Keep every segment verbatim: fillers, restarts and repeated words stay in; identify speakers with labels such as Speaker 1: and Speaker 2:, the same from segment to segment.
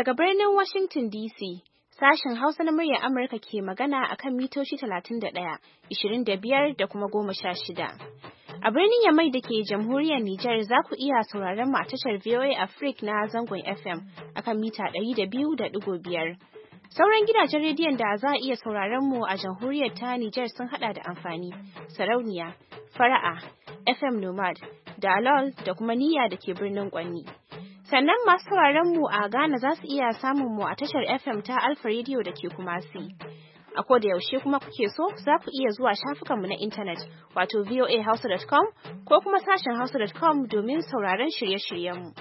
Speaker 1: Daga birnin Washington D C, sashen Hausa na muryar Amurka ke magana akan mitoci talatin da ɗaya, ishirin da biyar da kuma goma sha shida. A birnin Yamai da ke jamhuriyar Nijar za ku iya sauraron mu a tashar V O A Africa na zangon F M akan mita ɗari da biyu da ɗigo biyar. Sauran gidajen rediyon da za a iya sauraron mu a jamhuriyar ta Nijar sun hada da amfani, sarauniya, fara'a, F M Nomad, Dalol da kuma niyya da ke birnin Kwanni. Sannan masu sauraron mu a Ghana za su iya samun mu a tashar F M ta Alpha Radio da ke Kumasi. A koda yaushe kuma kuke so za ku iya zuwa shafukanmu na intanet wato voa hausa dot com ko kuma sashen hausa dot com domin sauraron shirye-shiryenmu.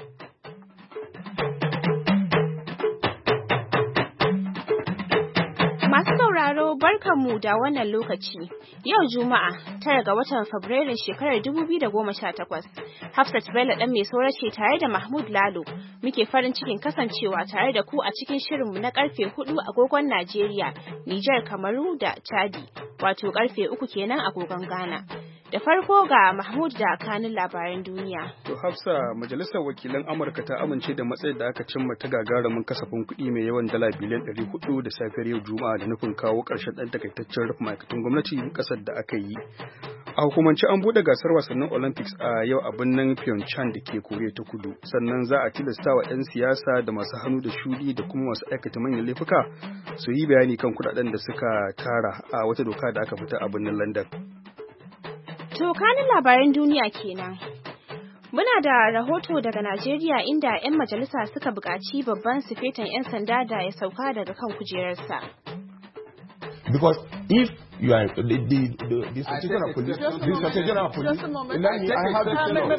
Speaker 1: Masu sauraro barkanmu da wannan lokaci. Yau Juma'a, tara ga watan Fabrairun shekarar dubu biyu da goma sha takwas. Hafsat Bello ɗan mai saura ce tare da Mahmud Lalo. Muke farin cikin kasancewa tare da ku a cikin shirinmu na karfe hudu agogon Najeriya, Nijar, Kamaru da Chadi, wato karfe uku kenan agogon Ghana. Da farko ga Mahmud da kanin labaran duniya.
Speaker 2: To Hafsa, Majalisar Wakilan Amurka ta amince da matsayin da aka cimma ta gagarumin kasafin kuɗi mai yawan dala biliyan ɗari hudu da safiyar yau Juma'a da nufin kawo ƙarshen ɗan takaitaccen rufe ma'aikatan gwamnati ƙasar da aka yi. A hukumance an buɗe gasar wasannin Olympics a yau a birnin Pyeongchang da ke Koriya ta Kudu. Sannan za a tilasta wa 'yan siyasa da masu hannu da shudi da kuma masu aikata manyan laifuka su yi bayani kan kuɗaɗen da suka tara a wata doka da aka fita a birnin London.
Speaker 1: To kanin labaran duniya kenan. Muna da rahoto daga Najeriya inda 'yan majalisa suka buƙaci babban sifetan 'yan sanda da ya sauka daga kan kujerarsa.
Speaker 3: Because if you are the the the, the Secretary of Police, the Secretary of Police, let me I have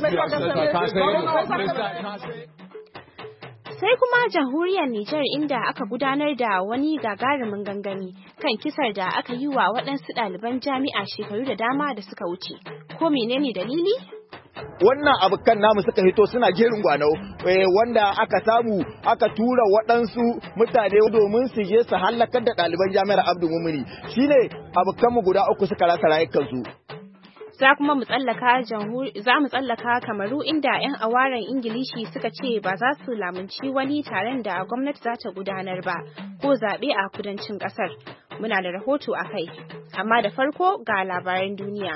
Speaker 3: to
Speaker 1: Sai kuma jamhuriyar Nijar inda aka gudanar da wani gagarumin gangami kan kisar da aka yi wa waɗansu ɗaliban jami'a shekaru da dama da suka wuce. Ko menene dalili?
Speaker 4: Wannan abokan namu suka hito suna jerin gwanau wanda aka samu aka tura waɗansu mutane domin su je su hallakar da ɗaliban jami'ar Abdu Mumuni. Shine abokanmu guda uku suka rasa rayukansu.
Speaker 1: Za kuma mu tsallaka za mu tsallaka Kamaru inda 'yan awaren Ingilishi suka ce ba za su lamunci wani taron da gwamnati za ta gudanar ba ko zaɓe a kudancin ƙasar. Muna da rahoto a kai, amma da farko ga labaran duniya.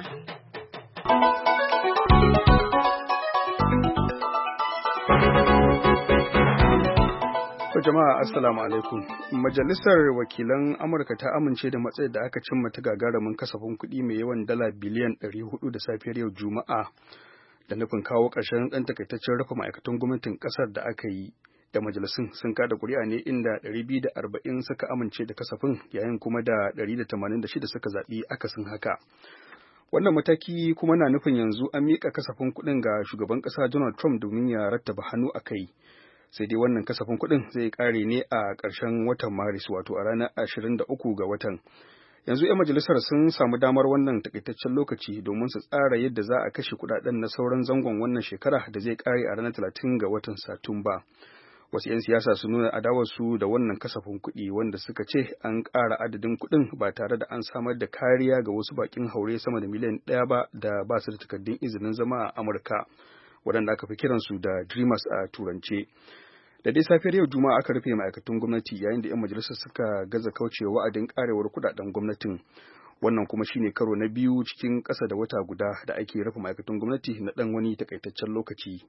Speaker 2: Jama'a assalamu alaikum. Majalisar Wakilan Amurka ta amince da matsayin da aka cimma ta gagarumin kasafin kuɗi mai yawan dala biliyan ɗari hudu da safiyar yau Juma'a da nufin kawo ƙarshen ɗan takaitaccen rufe ma'aikatan gwamnatin ƙasar da aka yi. Da majalisun sun kada ƙuri'a ne inda ɗari biyu da arba'in suka amince da kasafin yayin kuma da ɗari da tamanin da shida suka zaɓi akasin haka. Wannan mataki kuma na nufin yanzu an miƙa kasafin kuɗin ga shugaban ƙasa Donald Trump domin ya rattaba hannu a kai. Sai dai wannan kasafin kuɗin zai ƙare ne a ƙarshen watan Maris wato a ranar ashirin da uku ga watan. Yanzu 'yan majalisar sun samu damar wannan takaitaccen lokaci domin su tsara yadda za a kashe kuɗaɗen na sauran zangon wannan shekara da zai ƙare a ranar talatin ga watan Satumba. Wasu 'yan siyasa sun nuna adawarsu da wannan kasafin kuɗi wanda suka ce an ƙara adadin kuɗin ba tare da an samar da kariya ga wasu baƙin haure sama da miliyan ɗaya ba da ba su da takardun izinin zama a Amurka, waɗanda aka fi kiransu da Dreamers a Turance. Da dai safiyar yau Juma'a aka rufe ma'aikatan gwamnati yayin da 'yan majalisar suka gaza kaucewa wa'adin ƙarewar kuɗaɗen gwamnatin. Wannan kuma shine karo na biyu cikin ƙasa da wata guda da ake rufe ma'aikatan gwamnati na ɗan wani takaitaccen lokaci.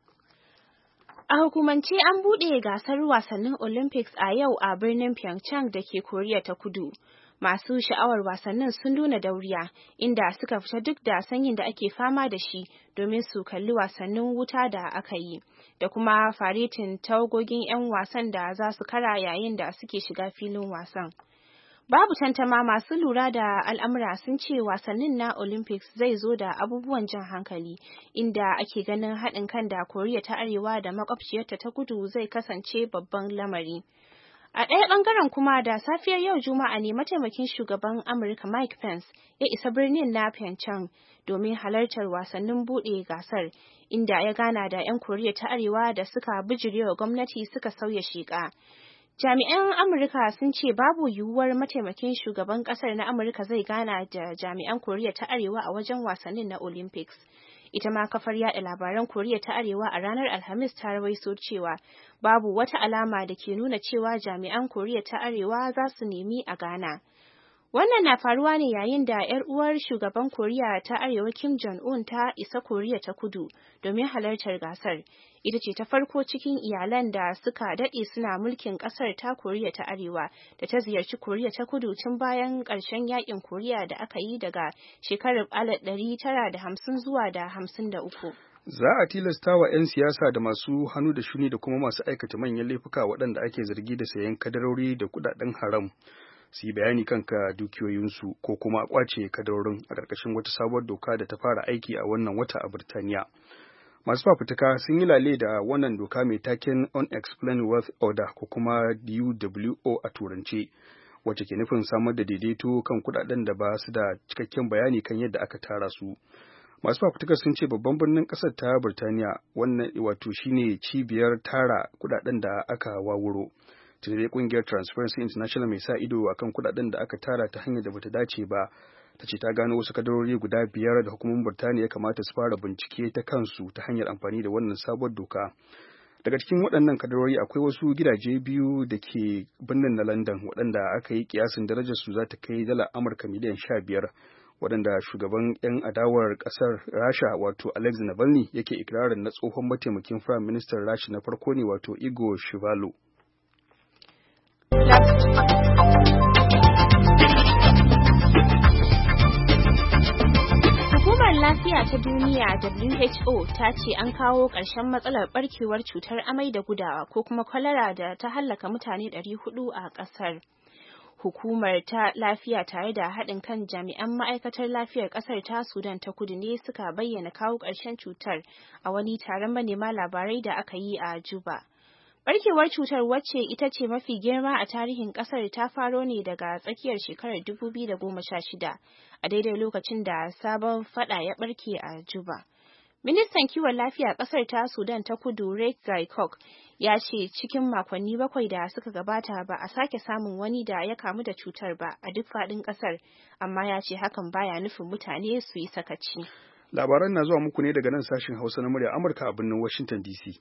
Speaker 1: A hukumance an buɗe gasar wasannin Olympics a yau a birnin Pyeongchang da ke Koriya ta Kudu. Masu sha'awar wasannin sun nuna dauriya inda suka fita duk da sanyin da ake fama da shi domin su kalli wasannin wuta da aka yi da kuma faretin tawagogin 'yan wasan da za su kara yayin da suke shiga filin wasan. Babu tantama masu lura da al'amura sun ce wasannin na Olympics zai zo da abubuwan jan hankali inda ake ganin haɗin kan da Koriya ta Arewa da makwabciyarta ta Kudu zai kasance babban lamari. A ɗaya ɓangaren kuma da safiyar yau Juma'a ne mataimakin shugaban Amurka Mike Pence ya isa birnin na Pyeongchang domin halartar wasannin buɗe gasar inda ya gana da 'yan Koriya ta Arewa da suka bijirewa gwamnati suka sauya sheƙa. Jami'an Amurka sun ce babu yiwuwar mataimakin shugaban ƙasar na Amurka zai gana da jami'an Koriya ta Arewa a wajen wasannin na Olympics. Ita ma kafar yada labaran Koriya ta Arewa a ranar Alhamis ta rawaito cewa babu wata alama da ke nuna cewa jami'an Koriya ta Arewa za su nemi a Ghana. Wannan na faruwa ne yayin da 'yar uwar shugaban Koriya ta Arewa Kim Jong-un ta isa Koriya ta Kudu domin halartar gasar. Ita ce ta farko cikin iyalan da suka daɗe suna mulkin ƙasar ta Koriya ta Arewa da ta ziyarci Koriya ta Kudu tun bayan ƙarshen yakin Koriya da aka yi daga shekarar alif ɗari tara da hamsin zuwa da hamsin da uku.
Speaker 2: Za a tilasta wa 'yan siyasa da masu hannu da shuni da kuma masu aikata manyan laifuka waɗanda ake zargi da sayan kadarori da kuɗaɗen haram su yi bayani kanka dukiyoyinsu ko kuma a kwace kadarorin a ƙarƙashin wata sabuwar doka da ta fara aiki a wannan wata a Birtaniya. Masu fafutuka sun yi lale da wannan doka mai taken Unexplained Wealth Order ko kuma D U W O a turance, wacce ke nufin samar da daidaito kan kuɗaɗen da ba su da cikakken bayani kan yadda aka tara su. Masu fafutuka sun ce babban birnin ƙasar ta Birtaniya wannan wato shine cibiyar tara kuɗaɗen da aka wawuro. Tunai kungiyar Transparency International mai sa ido akan kudaden da aka tara ta hanyar da bata dace ba ta ce ta gano wasu kadarori guda biyar da hukumomin Birtaniya ya kamata su fara bincike ta kansu ta hanyar amfani da wannan sabuwar doka. Daga cikin waɗannan kadarori akwai wasu gidaje biyu da ke birnin na London waɗanda aka yi kiyasin darajar su za ta kai dala Amurka miliyan sha biyar, waɗanda shugaban 'yan adawar ƙasar Rasha wato Alexei Navalny yake ikirarin na tsohon mataimakin Firayim Ministan Rasha na farko ne wato Igor Shivalo.
Speaker 1: Hukumar Lafiya ta Duniya W H O ta ce an kawo ƙarshen matsalar barkewar cutar amai da gudawa ko kuma kwalara da ta hallaka mutane ɗari hudu a ƙasar. Hukumar ta lafiya tare da haɗin kan jami'an ma'aikatar lafiyar ƙasar ta Sudan ta Kudu ne suka bayyana kawo ƙarshen cutar a wani taron manema labarai da aka yi a Juba. Barkewar cutar, wacce ita ce mafi girma a tarihin kasar, ta faro ne daga tsakiyar shekarar dubu biyu da goma sha shida a daidai lokacin da sabon fada ya barke a Juba. Ministan kiwon lafiya kasar ta Sudan ta Kudu, Riek Gaikok, ya ce cikin makonni bakwai da suka gabata ba a sake samun wani da ya kamu da cutar ba a duk faɗin kasar, amma ya ce hakan baya nufin mutane su yi sakaci.
Speaker 2: Labaran na zuwa muku ne daga nan sashen Hausa na murya Amurka a birnin Washington D C.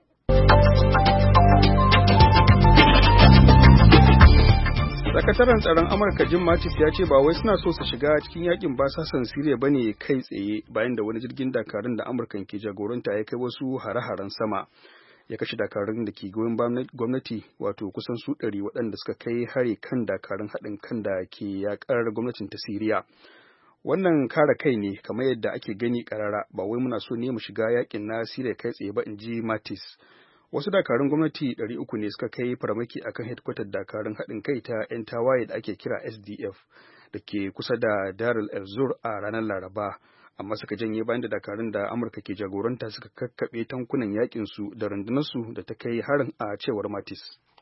Speaker 2: Sakataren tsaron Amurka Jim Mattis ya ce ba wai suna so su shiga cikin yakin basasan Siriya bane kai tsaye bayan da wani jirgin dakarun da Amurkan ke jagoranta ya kai wasu hare-haren sama ya kashe dakarun da ke goyon gwamnati wato kusan su ɗari waɗanda suka kai hari kan dakarun haɗin kan da ke yakar gwamnatin ta Siriya. Wannan kare kai ne kamar yadda ake gani karara, ba wai muna so ne mu shiga yakin na Siriya kai tsaye ba, in ji Mattis. Wasu dakarun gwamnati ɗari uku ne suka kai farmaki akan hedkwatar dakarun haɗin kai ta 'yan tawaye da ake kira S D F da ke kusa da Dar el-Zur a ranar Laraba, amma suka janye bayan da dakarun da Amurka ke jagoranta suka kakkaɓe tankunan yakin su da rundunarsu da ta kai harin, a cewar Mattis.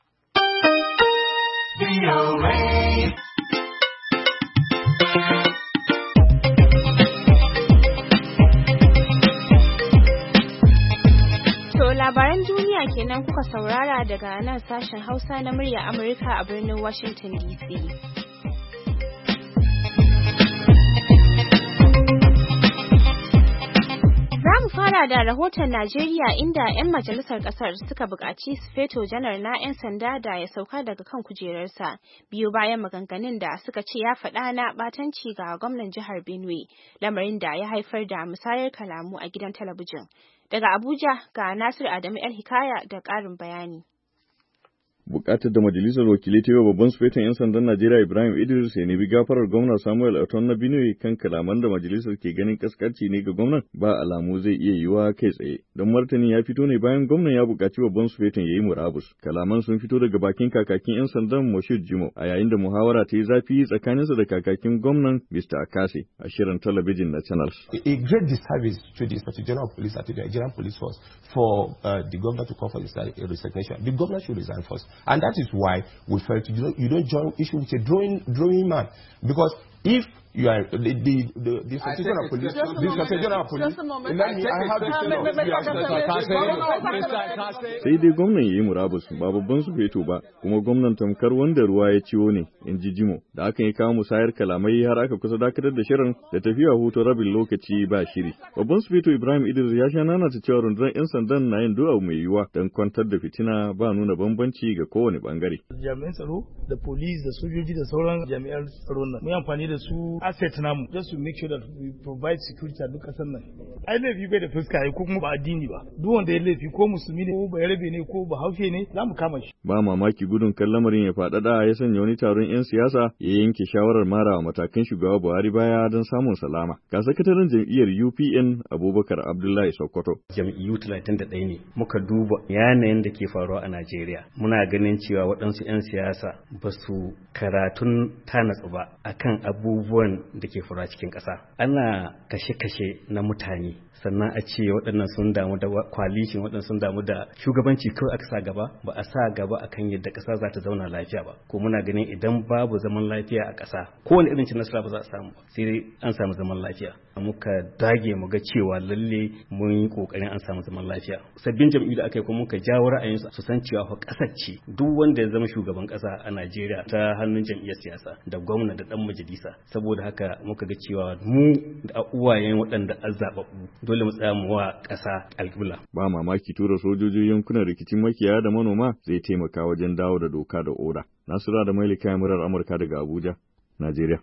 Speaker 1: Labaran duniya kenan kuka saurara daga nan sashen Hausa na murya Amurka a birnin Washington D C. Za mu fara da rahoton Najeriya, inda 'yan majalisar kasar suka buƙaci Sufeto Janar na 'yan sanda da ya sauka daga kan kujerarsa biyu bayan maganganun da suka ce ya faɗa na ɓatanci ga gwamnan jihar Benue, lamarin da ya haifar da musayar kalamu a gidan talabijin. Daga Abuja ga Nasir Adamu El Hikaya da ƙarin bayani.
Speaker 5: Bukatar da Majalisar Wakilai ta yi wa babban sufetan 'yan sandan Najeriya Ibrahim Idris ya nemi gafarar gwamna Samuel Aton na Benue kan kalaman da majalisar ke ganin kaskarci ne ga gwamnan ba alamu zai iya yiwa kai tsaye. Don martani ya fito ne bayan gwamnan ya bukaci babban sufetan ya yi murabus. Kalaman sun fito daga bakin kakakin 'yan sandan Moshood Jimo a yayin da muhawara ta yi zafi tsakaninsa da kakakin gwamnan Mister Akase a shirin talabijin na Channels.
Speaker 3: A great disservice to the Inspector General of Police at the Nigerian Police Force for uh, the governor to call for his resignation. The governor should resign first. And that is why we felt you don't, you don't join issue with a drawing, drawing man. Because if you are the the the, the Inspector General of Police, the Inspector General of Police.
Speaker 5: Sai dai gwamnan ya yi murabus ba babban su feto ba, kuma gwamnan tamkar wanda ruwa ya ciwo ne, in ji Jimo, da hakan ya kawo musayar kalamai har aka kusa dakatar da shirin da tafiya hutu rabin lokaci ba shiri. Babban su feto Ibrahim Idris ya sha nana ta cewa rundunar 'yan sandan na yin du'a mai yiwuwa don kwantar da fitina ba nuna bambanci ga kowane bangare.
Speaker 6: Jami'an tsaro da police da sojoji da sauran jami'an tsaro nan, mu amfani da su asset namu just to make sure that we provide security a duk kasar nan. Ai laifi bai da fuska ai ko kuma ba addini ba. Duk wanda ya laifi ko musulmi ne ko bayarabe ne ko bahaushe ne za mu kama shi.
Speaker 5: Ba mamaki gudun kan lamarin ya faɗaɗa ya sanya wani taron 'yan siyasa ya yanke shawarar marawa matakan shugaba Buhari baya don samun salama. Ga sakataren jam'iyyar U P N Abubakar Abdullahi Sokoto.
Speaker 7: Jam'iyyu talatin da ɗaya ne muka duba yanayin da ke faruwa a Najeriya. Muna ganin cewa waɗansu 'yan siyasa ba su karatun tanatsu ba akan abubuwan da ke faruwa cikin ƙasa. Ana kashe-kashe na mutane, sannan a ce waɗannan sun damu da coalition, waɗannan sun damu da shugabanci kawai aka sa gaba, ba a sa gaba akan yadda ƙasa za ta zauna lafiya ba. Ko muna ganin idan babu zaman lafiya a ƙasa, kowane irin cin nasara ba za a samu ba, sai dai an samu zaman lafiya. Muka dage mu ga cewa lalle mun yi kokarin an samu zaman lafiya. Sabbin jam'iyyu da aka yi kuma muka jawo ra'ayinsu su san cewa fa ƙasar ce duk wanda ya zama shugaban ƙasa a Najeriya ta hannun jam'iyyar siyasa da gwamna da ɗan majalisa. Saboda haka muka ga cewa mu da uwayen waɗanda an zaɓaɓɓu dole mu tsaya mu wa ƙasa alƙibla.
Speaker 5: Ba mamaki tura sojoji yankunan rikicin makiyaya da manoma zai taimaka wajen dawo da doka da oda. Nasura da Mailika murar Amurka daga Abuja, Najeriya.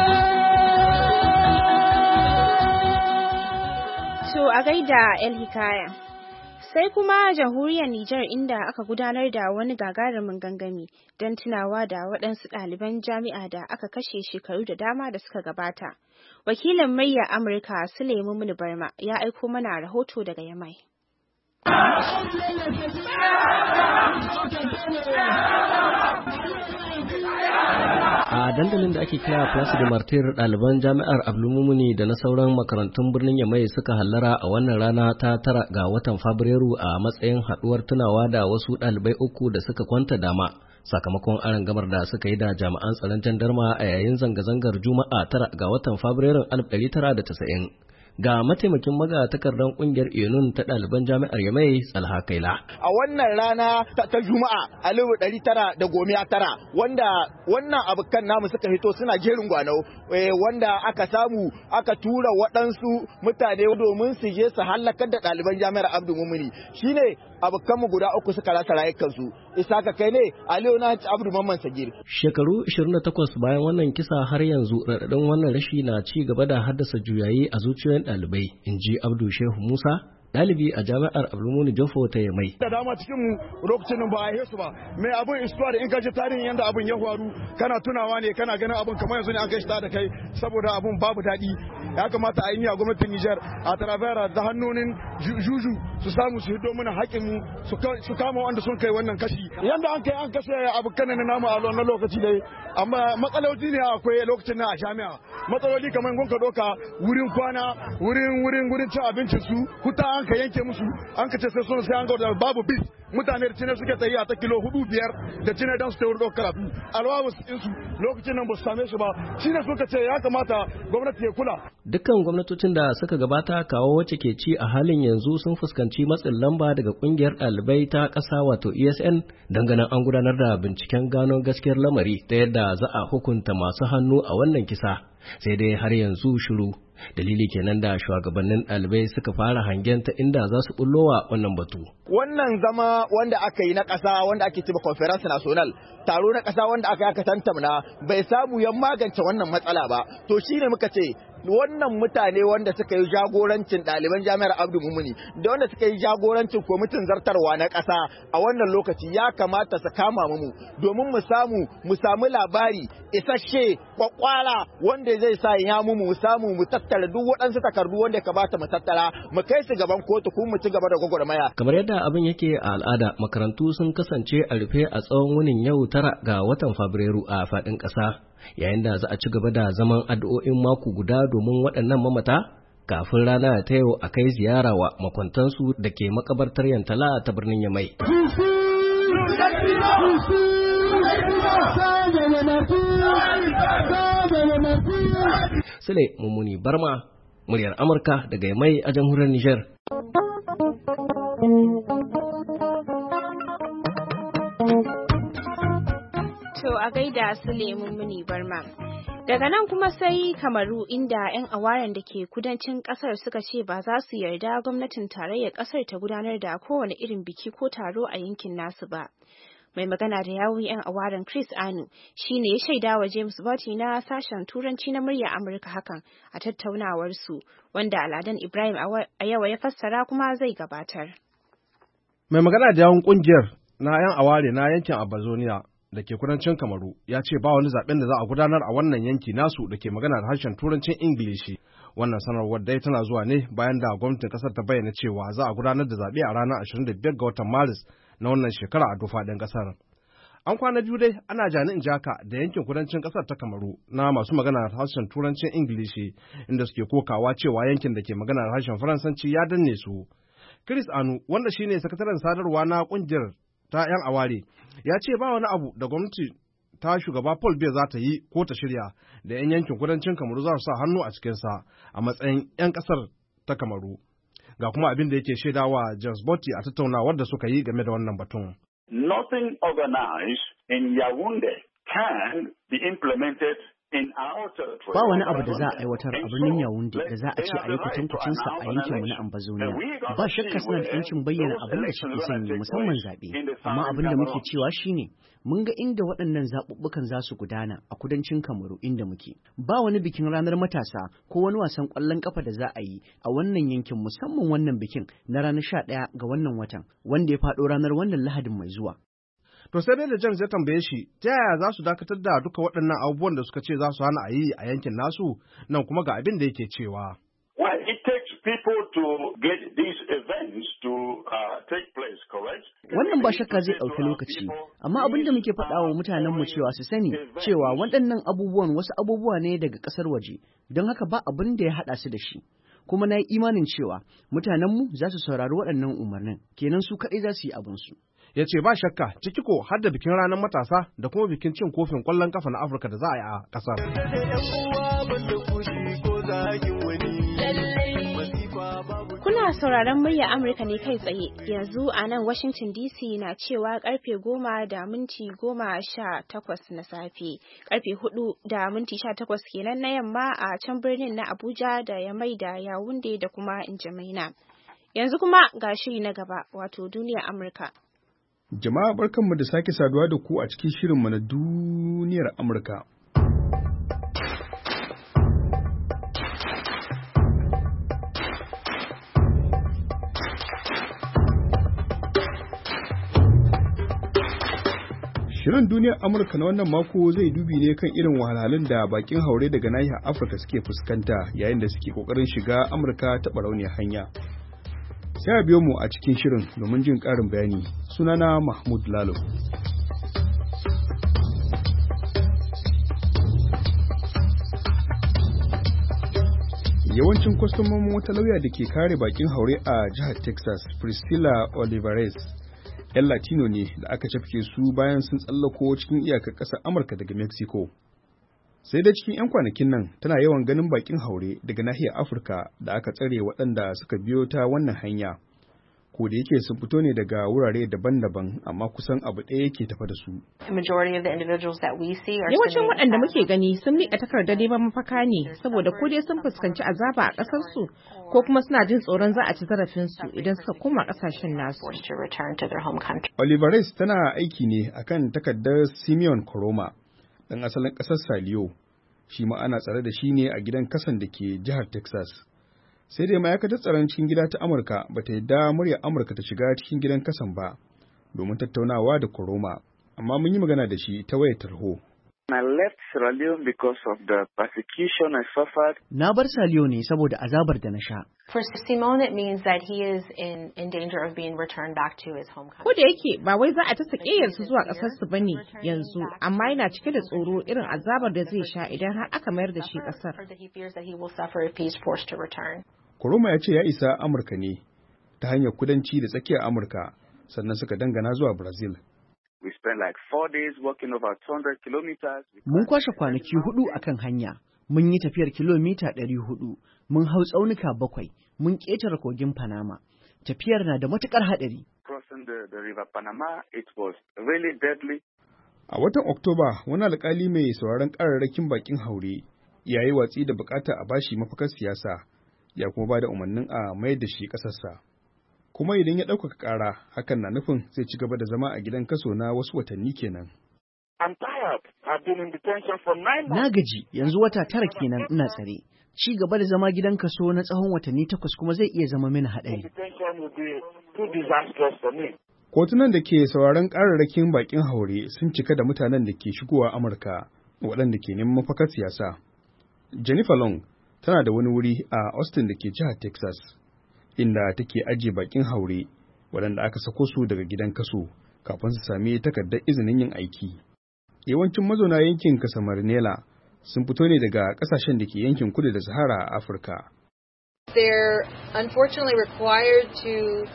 Speaker 1: To a gaida El Hikaya. Sai kuma jamhuriyar Nijar inda aka gudanar da wani gagarumin gangami don tunawa da waɗansu ɗaliban jami'a da aka kashe shekaru da dama da suka gabata. Wakilin muryar Amurka Sulaimu Muni Barma ya aiko mana rahoto daga Yamai.
Speaker 8: A dandalin da ake kira Place de Martyr, ɗaliban jami'ar Abdulmumuni da na sauran makarantun birnin Yamai suka hallara a wannan rana ta tara ga watan Fabrairu a matsayin haɗuwar tunawa da wasu ɗalibai uku da suka kwanta dama sakamakon arangamar da suka yi da jami'an tsaron jandarma a yayin zanga-zangar Juma'a tara ga watan Fabrairun alif ɗari tara da casa'in. Ga mataimakin magatakardan kungiyar Enun ta ɗaliban jami'ar Yamai Tsalha Kaila.
Speaker 4: A wannan rana ta, ta Juma'a alif ɗari tara da goma tara wanda wannan abokan namu suka hito suna jerin gwanau eh, wanda aka samu aka tura waɗansu mutane domin su je su hallakar da ɗaliban jami'ar Abdu Mumuni. Shine abokanmu guda uku suka rasa rayukansu. Isaka kai ne Aliyu na Abdu Mamman Sagir.
Speaker 8: Shekaru ashirin da takwas bayan wannan kisa har yanzu raɗaɗin wannan rashi na ci gaba da haddasa juyayi a zuciyoyin ɗalibai, in ji Abdu Shehu Musa, ɗalibi a jami'ar Abdulmuni Jofo ta Yamai.
Speaker 9: Da dama cikin mu lokacin nan ba a yi su ba. Mai abun istuwa da in ka ji tarihin yadda abun ya faru kana tunawa ne kana ganin abun kamar yanzu ne an kai shi da kai saboda abun babu daɗi. Ya kamata a yi niyya gwamnatin Nijar a Taravera da hannunin juju su samu su hido mana haƙƙin mu su kama wanda sun kai wannan kashi. Yanda an kai an kashe abokan nan namu a wannan lokaci dai amma matsaloli ne akwai lokacin nan a jami'a. Matsaloli kamar gunka doka wurin kwana wurin wurin wurin cin abincin su huta an ka yanke musu an ka ce sai sun sai an ga da babu bis mutane da cine suke tsaye a ta kilo hudu biyar da cine don su ta wurin karatu alwawus ɗinsu lokacin nan ba su same su ba shine suka ce ya kamata gwamnati ya kula.
Speaker 8: Dukkan gwamnatocin da suka gabata kawo wacce ke ci a halin yanzu sun fuskanci matsin lamba daga kungiyar ɗalibai ta ƙasa wato E S N dangane an gudanar da binciken gano gaskiyar lamari ta yadda za a hukunta masu hannu a wannan kisa. Sai dai har yanzu shiru. Dalili kenan da shugabannin ɗalibai suka fara hangen ta inda za su bullowa wannan batu.
Speaker 4: Wannan zama wanda aka yi na ƙasa wanda ake cewa conference national taro na ƙasa wanda aka yi aka tantamna bai samu ya magance wannan matsala ba. To shine muka ce wannan mutane wanda suka yi jagorancin ɗaliban jami'ar Abdu Mumuni da wanda suka yi jagorancin kwamitin zartarwa na ƙasa a wannan lokaci ya kamata su kama mu domin mu samu mu samu labari isasshe kwakwara wanda zai sa ya mu mu samu mu tattara duk waɗansu takardu wanda ya kamata mu tattara mu kai su gaban kotu kuma mu ci gaba da gwagwarmaya.
Speaker 8: Kamar yadda abin yake a al'ada makarantu sun kasance a rufe a tsawon wunin yau tara ga watan Fabrairu a faɗin ƙasa. Yayin da za a ci gaba da zaman addu'o'in mako guda domin waɗannan mamata kafin rana ta yau a kai ziyara wa makwantansu da ke makabartar Yantala ta birnin Yamai. Sule Mummuni Barma, muryar Amurka daga Yamai a jamhuriyar Nijar.
Speaker 1: To a gaida Sule Mummuni Barma. Daga nan kuma sai Kamaru, inda 'yan awaren da ke kudancin kasar suka ce ba za su yarda gwamnatin tarayyar kasar ta gudanar da kowane irin biki ko taro a yankin nasu ba. Mai magana da yawun 'yan awaren Chris Anu shi ne ya shaida wa James Botti na sashen Turanci na murya Amurka hakan a tattaunawarsu, wanda Aladan Ibrahim a yawa ya fassara kuma zai gabatar.
Speaker 10: Mai magana da yawun kungiyar na 'yan aware na yankin Ambazonia da ke kudancin Kamaru ya ce ba wani zaben da za a gudanar a wannan yanki nasu da ke magana da harshen Turancin Ingilishi. Wannan sanarwar dai tana zuwa ne bayan da gwamnatin kasar ta bayyana cewa za a gudanar da zaɓe a ranar ashirin da biyar ga watan Maris na wannan shekara a duk faɗin ƙasar. An kwana biyu dai ana jani'in jaka da yankin kudancin ƙasar ta Kamaru na masu magana da harshen Turancin Ingilishi, inda suke kokawa cewa yankin da ke magana da harshen Faransanci ya danne su. Chris Anu, wanda shine sakataren sadarwa na ƙungiyar ta 'yan aware, ya ce ba wani abu da gwamnati ta shugaba Paul Biya za ta yi ko ta shirya da 'yan yankin kudancin Kamaru za su sa hannu a cikinsa a matsayin 'yan ƙasar ta Kamaru. Ga kuma abin da yake shaidawa James Botti a tattaunawar da suka yi game da wannan batun.
Speaker 11: Nothing organized in Yaounde can be implemented in our territory.
Speaker 12: Ba wani abu da za a aiwatar a birnin Yaounde da za a ce a yi kwatankwacin sa a yankinmu na Ambazonia. Ba shakka suna da yancin bayyana abin da suke son yi, musamman zaɓe. Amma abin da muke cewa shine mun ga inda waɗannan zaɓuɓɓukan za su gudana a kudancin Kamaru inda muke. Ba wani bikin ranar matasa ko wani wasan ƙwallon ƙafa da za a yi a wannan yankin, musamman wannan bikin na ranar sha ɗaya ga wannan watan wanda ya faɗo ranar wannan Lahadin mai zuwa.
Speaker 10: To sai dai da James ya tambaye shi ta yaya za su dakatar da duka waɗannan abubuwan da suka ce za su hana a yi a yankin nasu, nan kuma ga abin da yake cewa.
Speaker 11: Well, it takes people to get these events to uh, take place, correct?
Speaker 12: Wannan ba shakka zai ɗauki lokaci, amma abin da muke faɗa wa mutanenmu cewa su sani cewa waɗannan abubuwan wasu abubuwa ne daga ƙasar waje, don haka ba abin da ya haɗa su da shi. Kuma na yi imanin cewa mutanenmu za su saurari waɗannan umarnin, kenan su kaɗai za su yi abinsu.
Speaker 10: Ya ce ba shakka ciki ko har da bikin ranar matasa da kuma bikin cin kofin ƙwallon kafa na Afirka da za a yi a ƙasar.
Speaker 1: Kuna sauraron murya Amurka ne kai tsaye yanzu a nan Washington D C na cewa karfe goma da minti goma sha takwas na safe, karfe hudu da minti sha takwas kenan na yamma a can birnin na Abuja da Yamai da Yawunde da kuma Injamaina. Yanzu kuma ga shiri na gaba, wato duniyar Amurka.
Speaker 2: Jama'a barkanmu da sake saduwa da ku a cikin shirinmu na duniyar Amurka. Shirin duniyar Amurka na wannan mako zai dubi ne kan irin wahalhalun da bakin haure daga nahiyar Afirka suke fuskanta yayin da suke kokarin shiga Amurka ta barauniyar hanya. Sai a biyo mu a cikin shirin domin jin ƙarin bayani. Sunana Mahmud Lalo. Yawancin kwastomomin wata lauya da ke kare bakin haure a jihar Texas, Priscilla Olivares, 'yan Latino ne da aka cafke su bayan sun tsallako cikin iyakar ƙasar Amurka daga Mexico. Sai da cikin 'yan kwanakin nan tana yawan ganin bakin haure daga nahiyar Afirka da aka tsare waɗanda suka biyo ta wannan hanya. Ko da yake sun fito ne daga wurare daban-daban amma kusan abu ɗaya yake tafa da su.
Speaker 13: Yawancin waɗanda muke gani sun miƙa takardar neman mafaka ne saboda ko dai sun fuskanci azaba a ƙasarsu ko kuma suna jin tsoron za a ci zarafinsu idan suka koma ƙasashen nasu.
Speaker 2: Olivares tana aiki ne akan takardar Simeon Koroma, ɗan asalin ƙasar Saliyo. Shi ma ana tsare da shi ne a gidan kasan da ke jihar Texas. Sai dai ma'aikatar tsaron cikin gida ta Amurka ba ta yarda muryar Amurka ta shiga cikin gidan kasan ba domin tattaunawa da Koroma, amma mun yi magana da shi ta wayar tarho.
Speaker 14: I left Sierra Leone because of the persecution I suffered.
Speaker 12: Na bar Saliyo ne saboda azabar da na sha.
Speaker 15: For Simone, it means that he is in, in danger of being returned back to his home country.
Speaker 13: Ko da yake ba wai za a ta sakeyar su zuwa ƙasar su bane yanzu, amma yana cike da tsoro irin azabar da zai sha idan har aka mayar da shi ƙasar.
Speaker 2: Koroma ya ce ya isa Amurka ne ta hanyar kudanci da tsakiyar Amurka, sannan suka dangana zuwa Brazil.
Speaker 14: We spent like four days walking over two hundred kilometers.
Speaker 12: Mun kwashe kwanaki hudu akan hanya. Mun yi tafiyar kilomita ɗari hudu. Mun hau tsaunuka bakwai. Mun ƙetare kogin Panama. Tafiyar na da matuƙar haɗari.
Speaker 14: Crossing the, the river Panama, it was really deadly.
Speaker 2: A watan Oktoba, wani alƙali mai sauraron ƙararrakin bakin haure ya yi watsi da bukata a bashi mafakar siyasa, ya kuma ba da umarnin a mayar da shi ƙasarsa. Kuma idan ya ɗaukaka ƙara, hakan na nufin zai ci gaba da zama a gidan kaso na wasu watanni kenan.
Speaker 14: I'm tired. I've been in detention for nine months.
Speaker 12: Na gaji, yanzu wata tara kenan ina tsare. Ci gaba da zama gidan kaso na tsawon watanni takwas kuma zai iya zama mini haɗari.
Speaker 14: Detention will be too disastrous for me.
Speaker 2: Kotunan da ke sauraron ƙararrakin bakin haure sun cika da mutanen da ke shigowa Amurka waɗanda ke neman mafakar siyasa. Jennifer Long tana da wani wuri a Austin da ke jihar Texas, inda take ajiye bakin haure waɗanda aka sako su daga gidan kaso kafin su sami takardar izinin yin aiki. Yawancin mazauna yankin Casamarnela sun fito ne daga ƙasashen da ke yankin kudu da Sahara a Afirka.
Speaker 16: They're unfortunately required to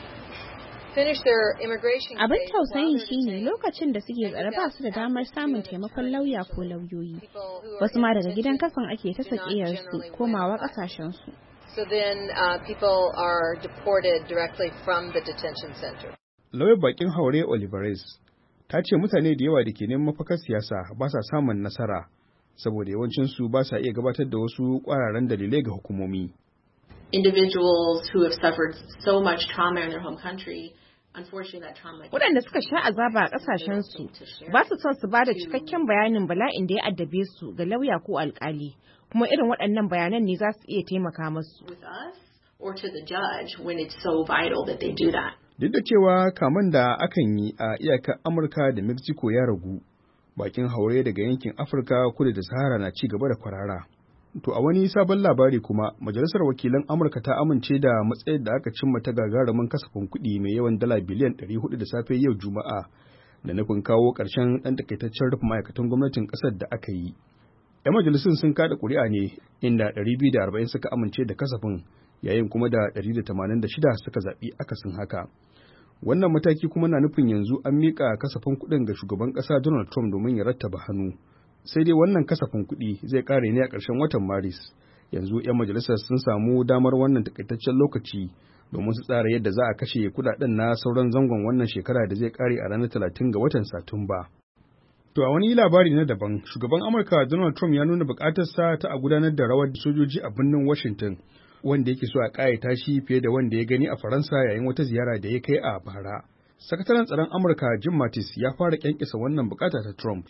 Speaker 1: Abin tausayin shine lokacin da suke tsare ba su da damar samun taimakon lauya ko lauyoyi. Wasu ma daga gidan kasan ake ta sakiyarsu komawa kasashensu.
Speaker 16: So then uh, people are deported directly from the detention center.
Speaker 2: Lauyar bakin haure Olivares ta ce mutane da yawa da ke neman mafakar siyasa ba sa samun nasara saboda yawancinsu ba sa iya gabatar da wasu ƙwararan dalilai ga hukumomi.
Speaker 15: Individuals who have suffered so much trauma in their home country, unfortunately that trauma.
Speaker 13: Waɗanda suka sha azaba a ƙasashensu ba su son su ba da cikakken bayanin bala'in da ya addabe su ga lauya ko alƙali, kuma irin waɗannan bayanan ne za su iya taimaka musu.
Speaker 15: With us or to the judge when it's so vital that they do that.
Speaker 2: Duk da cewa kaman da akan yi a iyakar Amurka da Mexico ya ragu, bakin haure daga yankin Afirka kudu da Sahara na ci gaba da kwarara. To a wani sabon labari kuma, Majalisar Wakilan Amurka ta amince da matsayar da aka cimma ta gagarumin kasafin kuɗi mai yawan dala biliyan ɗari hudu da safe yau Juma'a, da nufin kawo ƙarshen ɗan takaitaccen rufe ma'aikatan gwamnatin ƙasar da aka yi. ‘Yan majalisun sun kada ƙuri'a ne, inda ɗari biyu da arba'in suka amince da kasafin, yayin kuma da ɗari da tamanin da shida suka zaɓi akasin haka. Wannan mataki kuma na nufin yanzu an miƙa kasafin kuɗin ga shugaban ƙasa Donald Trump domin ya rattaba hannu. Sai dai wannan kasafin kuɗi zai ƙare ne a ƙarshen watan Maris. Yanzu 'yan majalisar sun samu damar wannan takaitaccen lokaci domin su tsara yadda za a kashe kuɗaɗen na sauran zangon wannan shekara da zai ƙare a ranar talatin ga watan Satumba. To a wani labari na daban, shugaban Amurka Donald Trump ya nuna buƙatarsa ta a gudanar da rawar sojoji a birnin Washington, wanda yake so a ƙayata shi fiye da wanda ya gani a Faransa yayin wata ziyara da ya kai a bara. Sakataren tsaron Amurka Jim Mattis ya fara kyankyasa wannan bukata ta Trump.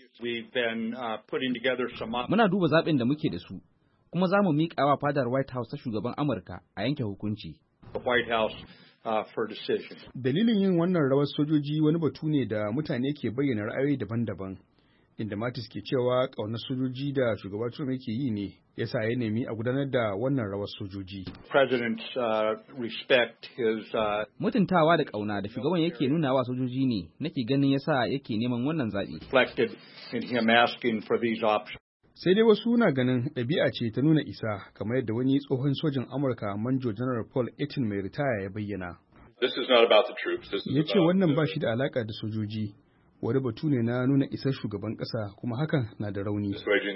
Speaker 17: Muna duba zaɓen da muke da su, kuma za mu miƙa wa fadar White House ta shugaban Amurka a yanke hukunci.
Speaker 2: Dalilin yin wannan rawar sojoji wani batu ne da mutane ke bayyana ra'ayoyi daban-daban, inda Mattis ke cewa ƙaunar sojoji da shugaba Trump yake yi ne ya sa ya nemi a gudanar da wannan rawar sojoji.
Speaker 17: Mutuntawa da ƙauna da shugaban yake nuna wa sojoji ne nake ganin yasa yake neman wannan zaɓi.
Speaker 2: Sai dai wasu na ganin ɗabi'a ce ta nuna isa, kamar yadda wani tsohon sojin Amurka Manjo General Paul Etin mai ritaya ya bayyana. Ya ce wannan ba shi da alaƙa da sojoji. Wani batu ne na nuna isar shugaban ƙasa, kuma hakan na da rauni.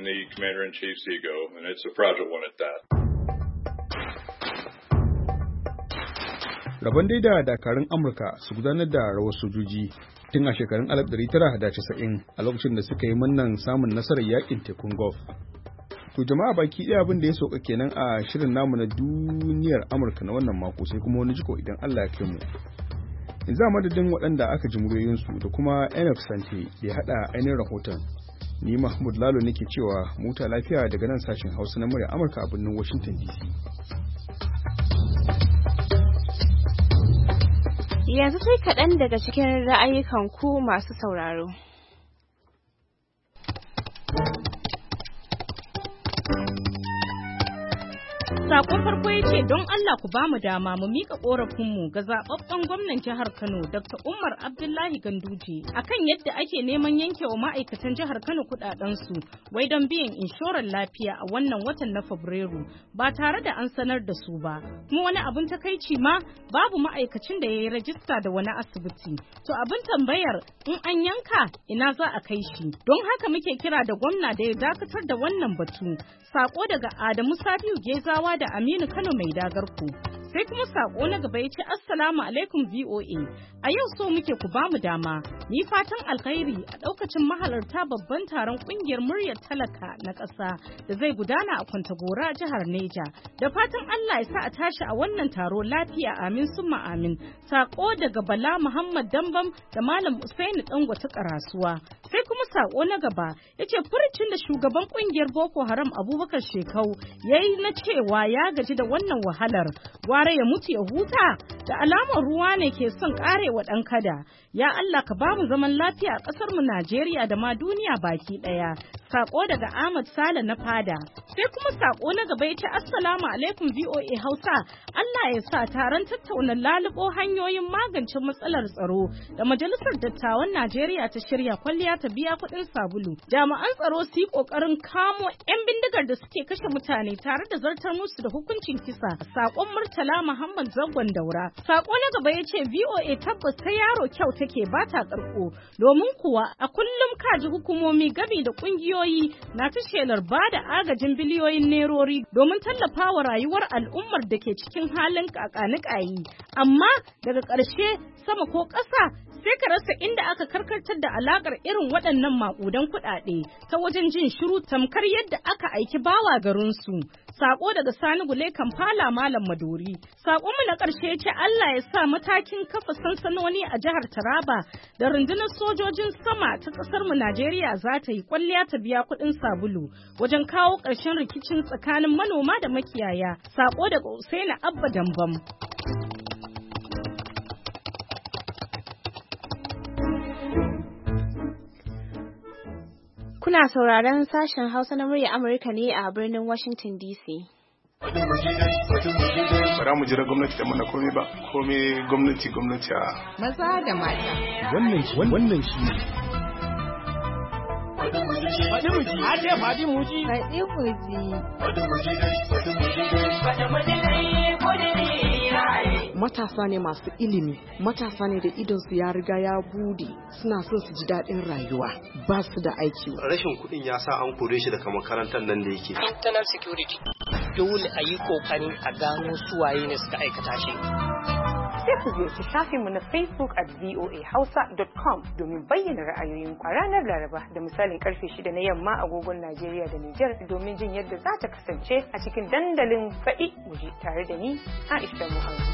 Speaker 2: Rabon dai da dakarun Amurka su gudanar da rawar sojoji tun a shekarun alif ɗari tara da casa'in a lokacin da suka yi mannan samun nasarar yakin tekun Gulf. To jama'a baki ɗaya abin da ya sauka kenan a shirin namu na duniyar Amurka na wannan mako, sai kuma wani jiko idan Allah ya kai mu. Yanzu a madadin waɗanda aka ji muryoyinsu da kuma Enoch Sante da ya haɗa ainihin rahoton. Ni Mahmud Lalo nake cewa muta lafiya daga nan sashen Hausa na murya Amurka a birnin Washington D C.
Speaker 1: Yanzu sai kaɗan daga cikin ra'ayikan ku masu sauraro.
Speaker 18: Sakon farko ya ce don Allah ku bamu dama mu mika korafinmu ga zababben gwamnan jihar Kano Doctor Umar Abdullahi Ganduje akan yadda ake neman yankewa ma'aikatan jihar Kano kudaden su wai don biyan inshorar lafiya a wannan watan na Fabrairu ba tare da an sanar da su ba. Kuma wani abin takaici ma babu ma'aikacin da yayi rajista da wani asibiti. To abin tambayar in an yanka ina za a kai shi. Don haka muke kira da gwamna da ya dakatar da wannan batu. Sako daga Adamu Sabiu Gezawa da Aminu Kano mai dagarku. Sai kuma sako na gaba ya ce Assalamu alaikum V O A. A yau so muke ku bamu dama. Ni fatan alkhairi a daukacin mahalarta babban taron kungiyar muryar talaka na ƙasa da zai gudana a Kwantagora jihar Neja. Da fatan Allah ya sa a tashi a wannan taro lafiya amin summa amin. Sako daga Bala Muhammad Dambam da Malam Usaini Dangote Karasuwa. Sai kuma sako na gaba ya ce furucin da shugaban kungiyar Boko Haram Abubakar Shekau yayi na cewa ya gaji da wannan wahalar. Gwara ya mutu ya huta da alamar ruwa ne ke son karewa ɗan kada. Ya Allah ka ba mu zaman lafiya a ƙasar mu Najeriya da ma duniya baki ɗaya. Sako daga Ahmad Sale na Fada. Sai kuma sako na gaba ya ce Assalamu alaikum V O A Hausa. Allah ya sa taron tattauna lalubo hanyoyin magance matsalar tsaro da Majalisar Dattawan Najeriya ta shirya kwalliya ta biya kuɗin sabulu. Jami'an tsaro su yi ƙoƙarin kamo 'yan bindigar da suke kashe mutane tare da zartar musu da hukuncin kisa. Sakon Murtala Muhammad Zangon Daura. Sako na gaba ya ce V O A tabbas ta yaro kyau take ba ta karko. Domin kuwa a kullum kaji hukumomi gabi da ƙungiyoyi na ta shelar ba da agajin biliyoyin nerori domin tallafawa rayuwar al'ummar da ke cikin halin kakanikayi. Amma daga ƙarshe sama ko ƙasa sai ka rasa inda aka karkatar da alakar irin waɗannan maƙudan kuɗaɗe ta wajen jin shiru tamkar yadda aka aiki bawa garinsu. Sako daga Sani Gule Kampala Malam Maduri. Sako mu na ƙarshe ce Allah ya sa matakin kafa sansanoni a jihar Taraba da rundunar sojojin sama ta ƙasar mu Najeriya za ta yi kwalliya ta biya kuɗin sabulu wajen kawo ƙarshen rikicin tsakanin manoma da makiyaya. Sako daga Usaina Abba Dambam.
Speaker 1: Kuna sauraron sashen Hausa na murya Amurka ne a birnin Washington D C.
Speaker 2: Bara mu jira gwamnati da mana komai ba, komai gwamnati gwamnati a
Speaker 13: maza da mata.
Speaker 2: Wannan wannan shi ne.
Speaker 19: Faɗi muji. Ade faɗi muji.
Speaker 13: Faɗi muji.
Speaker 19: Faɗi muji dai, faɗi muji dai. Faɗi muji dai, kudi ne.
Speaker 20: Matasa ne masu ilimi, matasa ne da idonsu ya riga ya bude, suna son su ji daɗin rayuwa, ba su da aiki.
Speaker 21: Rashin kuɗin ya sa an kore shi daga makarantar nan da yake.
Speaker 22: Internal security. Dole a yi ƙoƙarin a gano suwaye ne suka aikata shi.
Speaker 23: Sai ku ziyarci shafinmu na Facebook at voa hausa dot com domin bayyana ra'ayoyinku a ranar Laraba da misalin karfe shida na yamma agogon Najeriya da Nijar domin jin yadda za ta kasance a cikin dandalin faɗi muji tare da ni Aisha Muhammad.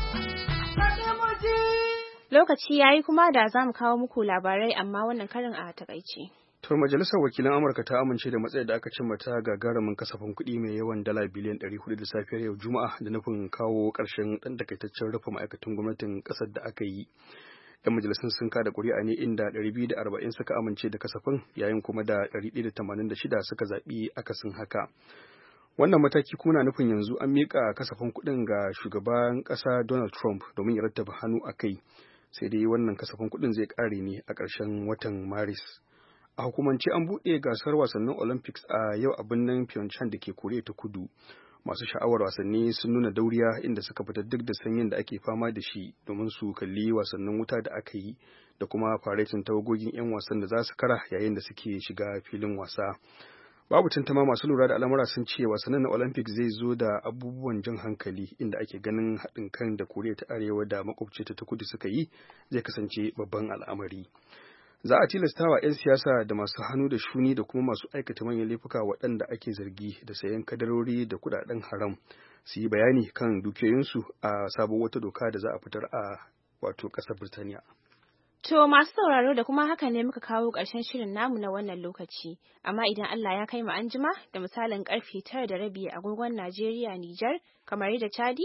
Speaker 1: Lokaci yayi kuma da za mu kawo muku labarai amma wannan karin a takaice.
Speaker 2: To Majalisar Wakilan Amurka ta amince da matsayar da aka cimma ta gagarumin kasafin kuɗi mai yawan dala biliyan ɗari hudu da safiyar yau Juma'a da nufin kawo ƙarshen ɗan takaitaccen rufe ma'aikatan gwamnatin ƙasar da aka yi. ‘Yan majalisun sun kada ƙuri'a ne inda ɗari biyu da arba'in suka amince da kasafin yayin kuma da ɗari ɗaya da tamanin da shida suka zaɓi akasin haka. Wannan mataki kuma na nufin yanzu an miƙa kasafin kuɗin ga shugaban ƙasa Donald Trump domin ya rattaba hannu a kai. Sai dai wannan kasafin kuɗin zai ƙare ne a ƙarshen watan Maris. A hukumance an buɗe gasar wasannin Olympics a yau a birnin Pyeongchang da ke Koriya ta Kudu. Masu sha'awar wasanni sun nuna dauriya inda suka fita duk da sanyin da ake fama da shi domin su kalli wasannin wuta da aka yi da kuma faretin tawagogin 'yan wasan da za su kara yayin da suke shiga filin wasa. Babu tantama masu lura da al'amura sun ce wasannin na Olympics zai zo da abubuwan jan hankali inda ake ganin haɗin kan da Koriya ta Arewa da makwabciyarta ta Kudu suka yi zai kasance babban al'amari. Za a tilastawa 'yan siyasa da masu hannu da shuni da kuma masu aikata manyan laifuka waɗanda ake zargi da sayan kadarori da kuɗaɗen haram su yi bayani kan dukiyoyinsu a sabon wata doka da za a fitar a wato ƙasar Birtaniya.
Speaker 1: To masu sauraro da kuma haka ne muka kawo ƙarshen shirin namu na wannan lokaci, amma idan Allah ya kai mu anjima da misalin ƙarfe tara da rabi agogon Najeriya Nijar kamar da Chadi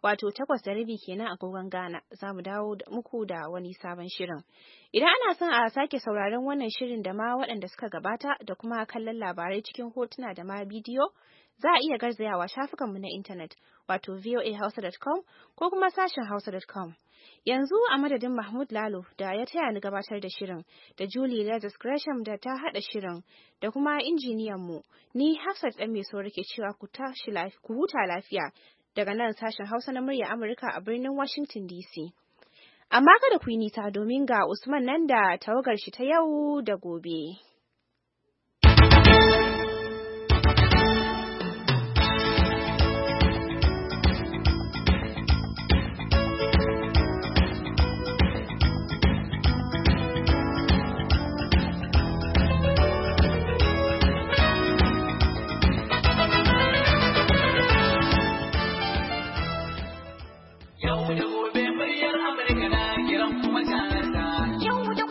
Speaker 1: wato takwas da rabi kenan agogon Ghana. Za mu dawo muku da wani sabon shirin. Idan ana son a sake sauraron wannan shirin da ma waɗanda suka gabata da kuma kallon labarai cikin hotuna da ma bidiyo, za a iya garzayawa shafukanmu na intanet wato voa hausa dot com ko kuma sashen hausa dot com. Yanzu a madadin Mahmud Lalo da ya taya ni gabatar da shirin, da Julie Lazarus Gresham da ta haɗa shirin, da kuma injiniyanmu, ni Hafsat ɗan mai sauri ke cewa ku tashi ku huta lafiya daga nan sashen Hausa na murya Amurka a birnin Washington D C. Amma kada ku yi nisa domin ga Usman nan da tawagar shi ta yau da gobe.